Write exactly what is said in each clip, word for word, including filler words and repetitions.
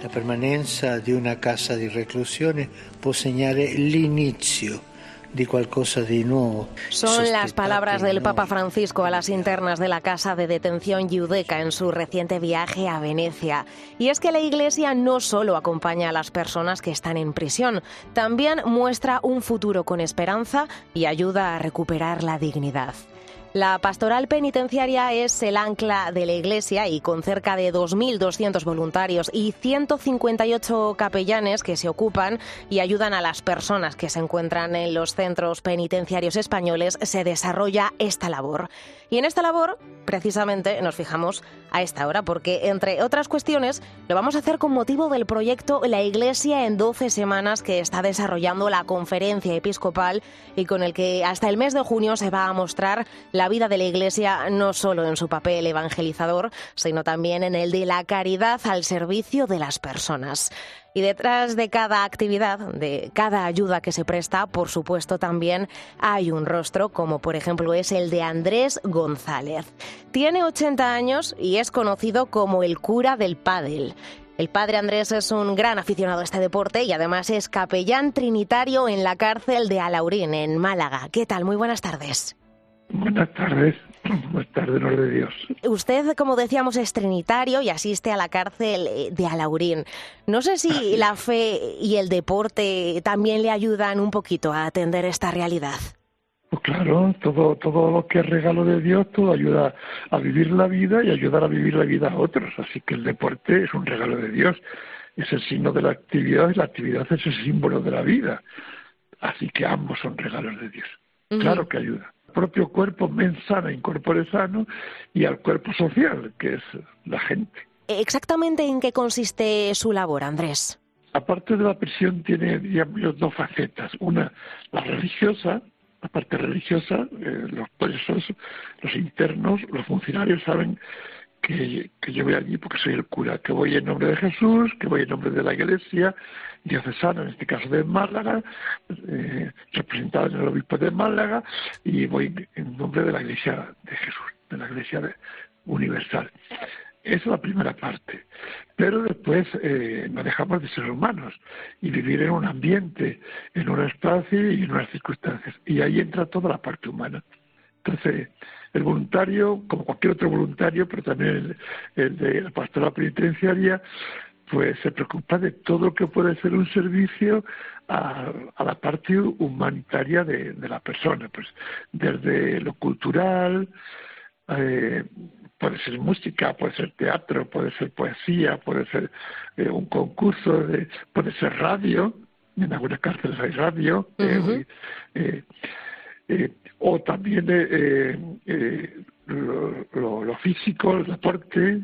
La permanenza di una casa di reclusione può segnare l'inizio di qualcosa di nuevo. Son las palabras del Papa Francisco a las internas de la casa de detención Giudecca en su reciente viaje a Venecia. Y es que la Iglesia no solo acompaña a las personas que están en prisión, también muestra un futuro con esperanza y ayuda a recuperar la dignidad. La pastoral penitenciaria es el ancla de la Iglesia y con cerca de dos mil doscientos voluntarios y ciento cincuenta y ocho capellanes que se ocupan y ayudan a las personas que se encuentran en los centros penitenciarios españoles, se desarrolla esta labor. Y en esta labor, precisamente, nos fijamos a esta hora porque, entre otras cuestiones, lo vamos a hacer con motivo del proyecto La Iglesia en doce semanas que está desarrollando la Conferencia Episcopal y con el que hasta el mes de junio se va a mostrar la vida de la Iglesia no solo en su papel evangelizador, sino también en el de la caridad al servicio de las personas. Y detrás de cada actividad, de cada ayuda que se presta, por supuesto también hay un rostro, como por ejemplo es el de Andrés González. Tiene ochenta años y es conocido como el cura del pádel. El padre Andrés es un gran aficionado a este deporte y además es capellán trinitario en la cárcel de Alhaurín, en Málaga. ¿Qué tal? Muy buenas tardes. Buenas tardes. Buenas tardes, honor de Dios. Usted, como decíamos, es trinitario y asiste a la cárcel de Alhaurín. No sé si la fe y el deporte también le ayudan un poquito a atender esta realidad. Pues claro, todo, todo lo que es regalo de Dios, todo ayuda a vivir la vida y ayudar a vivir la vida a otros. Así que el deporte es un regalo de Dios. Es el signo de la actividad y la actividad es el símbolo de la vida. Así que ambos son regalos de Dios. Uh-huh. Claro que ayuda. Propio cuerpo, mens sana, incorpore sano, y al cuerpo social, que es la gente. ¿Exactamente en qué consiste su labor, Andrés? Aparte de la prisión, tiene, digamos, dos facetas. Una, la religiosa, la parte religiosa, eh, los presos, los internos, los funcionarios saben que, que yo voy allí porque soy el cura, que voy en nombre de Jesús, que voy en nombre de la Iglesia diocesana, en este caso de Málaga, eh, representado en el obispo de Málaga, y voy en nombre de la Iglesia de Jesús, de la Iglesia de, universal. Esa es la primera parte. Pero después eh, no dejamos de ser humanos y vivir en un ambiente, en un espacio y en unas circunstancias. Y ahí entra toda la parte humana. Entonces, el voluntario, como cualquier otro voluntario, pero también el, el de la pastoral penitenciaria, pues se preocupa de todo lo que puede ser un servicio a, a la parte humanitaria de, de la persona, pues desde lo cultural, eh, puede ser música, puede ser teatro, puede ser poesía, puede ser eh, un concurso, de, puede ser radio, en algunas cárceles hay radio, uh-huh. eh, eh, eh, o también eh, eh, lo, lo, lo físico, el deporte,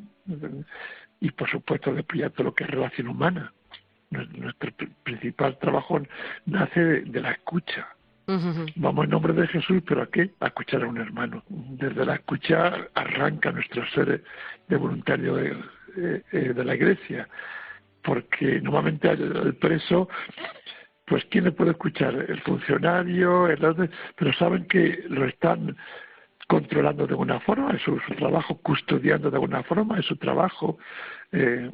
y por supuesto después todo lo que es relación humana. Nuestro principal trabajo nace de, de la escucha. Uh-huh. Vamos en nombre de Jesús, ¿pero a qué? A escuchar a un hermano. Desde la escucha arranca nuestro ser de voluntario de, de, de la Iglesia, porque normalmente el preso, pues ¿quién le puede escuchar? El funcionario, el otro, pero saben que lo están controlando de alguna forma, es su, su trabajo, custodiando de alguna forma, es su trabajo. Eh,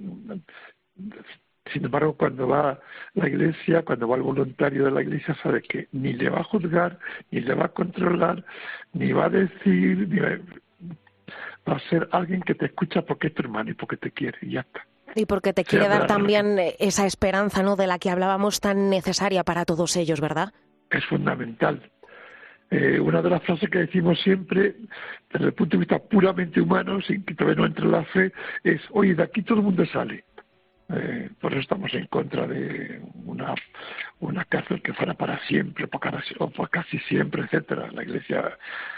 sin embargo, cuando va la Iglesia, cuando va el voluntario de la Iglesia, sabe que ni le va a juzgar, ni le va a controlar, ni va a decir, ni va, va a ser alguien que te escucha porque es tu hermano y porque te quiere, y ya está. Y porque te quiere dar también esa esperanza, ¿no?, de la que hablábamos, tan necesaria para todos ellos, ¿verdad? Es fundamental. Eh, una de las frases que decimos siempre, desde el punto de vista puramente humano, sin que todavía no entre la fe, es, oye, de aquí todo el mundo sale. Eh, por eso estamos en contra de una, una cárcel que fuera para siempre, o para, o para casi siempre, etcétera. La Iglesia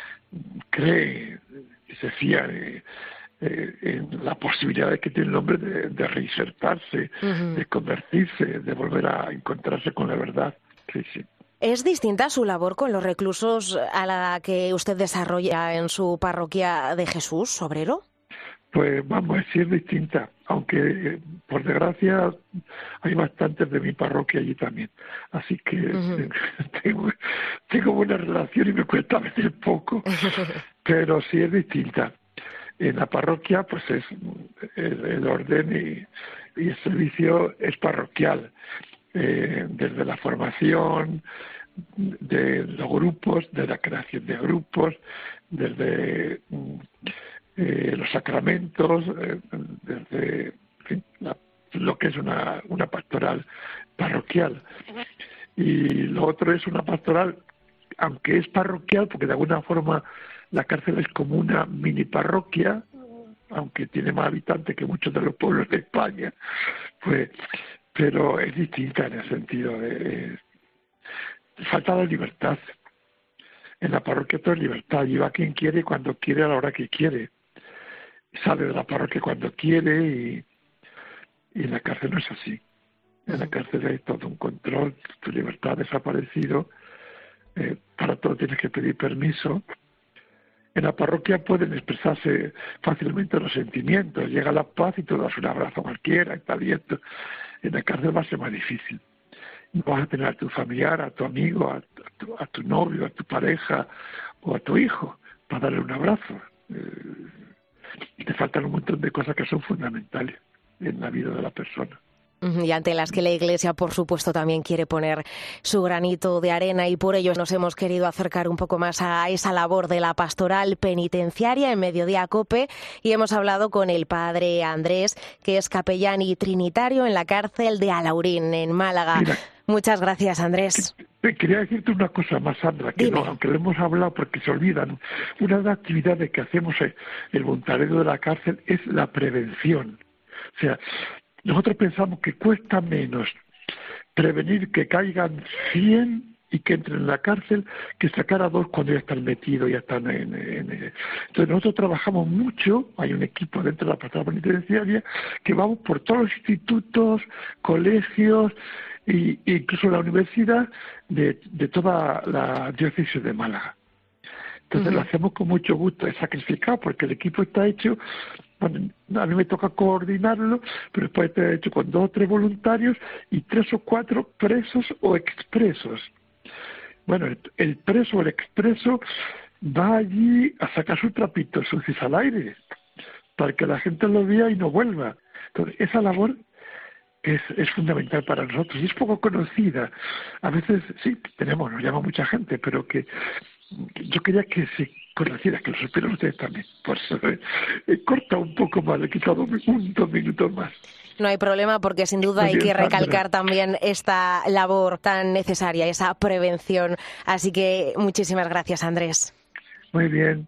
cree y se fía de, eh, en la posibilidad de que tiene el hombre de, de reinsertarse, uh-huh. de convertirse, de volver a encontrarse con la verdad. Sí, sí. ¿Es distinta su labor con los reclusos a la que usted desarrolla en su parroquia de Jesús, obrero? Pues vamos a decir distinta, aunque eh, por desgracia hay bastantes de mi parroquia allí también. Así que uh-huh. tengo, tengo buena relación y me cuesta a veces poco, pero sí es distinta. En la parroquia pues es el, el orden y, y el servicio es parroquial, eh, desde la formación de los grupos, de la creación de grupos, desde eh, los sacramentos, eh, desde en fin, la, lo que es una, una pastoral parroquial. Y lo otro es una pastoral, aunque es parroquial, porque de alguna forma la cárcel es como una mini parroquia, aunque tiene más habitantes que muchos de los pueblos de España, pues, pero es distinta en el sentido de falta de libertad. En la parroquia todo es libertad, y va quien quiere, cuando quiere, a la hora que quiere. Sale de la parroquia cuando quiere, y, y en la cárcel no es así. En la cárcel hay todo un control, tu libertad ha desaparecido, eh, para todo tienes que pedir permiso. En la parroquia pueden expresarse fácilmente los sentimientos, llega la paz y tú das un abrazo a cualquiera, está abierto. En la cárcel va a ser más difícil. No vas a tener a tu familiar, a tu amigo, a tu, a tu novio, a tu pareja o a tu hijo para darle un abrazo. Eh, y te faltan un montón de cosas que son fundamentales en la vida de la persona. Y ante las que la Iglesia, por supuesto, también quiere poner su granito de arena, y por ello nos hemos querido acercar un poco más a esa labor de la pastoral penitenciaria en Mediodía COPE, y hemos hablado con el padre Andrés, que es capellán y trinitario en la cárcel de Alhaurín, en Málaga. Mira, muchas gracias, Andrés. Quería decirte una cosa más, Sandra, que no, aunque lo hemos hablado porque se olvidan. Una de las actividades que hacemos en el voluntariado de la cárcel es la prevención. O sea, nosotros pensamos que cuesta menos prevenir que caigan cien y que entren en la cárcel que sacar a dos cuando ya están metidos, ya están en, en... Entonces nosotros trabajamos mucho, hay un equipo dentro de la pastoral penitenciaria que vamos por todos los institutos, colegios e incluso la universidad de, de toda la diócesis de Málaga. Entonces uh-huh. lo hacemos con mucho gusto, es sacrificado porque el equipo está hecho. Bueno, a mí me toca coordinarlo, pero después está hecho con dos o tres voluntarios y tres o cuatro presos o expresos. Bueno, el, el preso o el expreso va allí a sacar sus trapitos sucios al aire para que la gente lo vea y no vuelva. Entonces, esa labor es, es fundamental para nosotros y es poco conocida. A veces, sí, tenemos, nos llama mucha gente, pero que yo quería que se conociera, que lo supieran ustedes también. Por eso eh, he cortado un poco más, he quitado un, un dos minutos más. No hay problema, porque sin duda hay que recalcar también esta labor tan necesaria, esa prevención. Así que muchísimas gracias, Andrés. Muy bien.